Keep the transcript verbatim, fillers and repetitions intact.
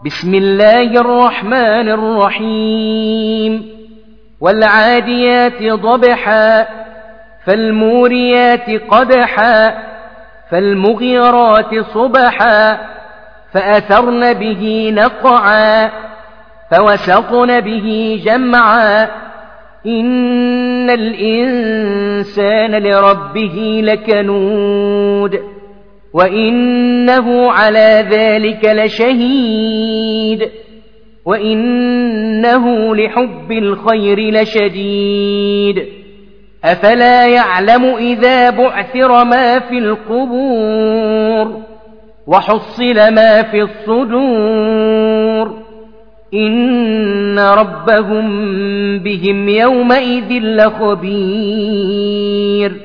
بسم الله الرحمن الرحيم والعاديات ضبحا فالموريات قدحا فالمغيرات صبحا فأثرن به نقعا فوسطن به جمعا إن الإنسان لربه لكنود وإنه على ذلك لشهيد وإنه لحب الخير لشديد أفلا يعلم إذا بعثر ما في القبور وحصل ما في الصدور إن ربهم بهم يومئذ لخبير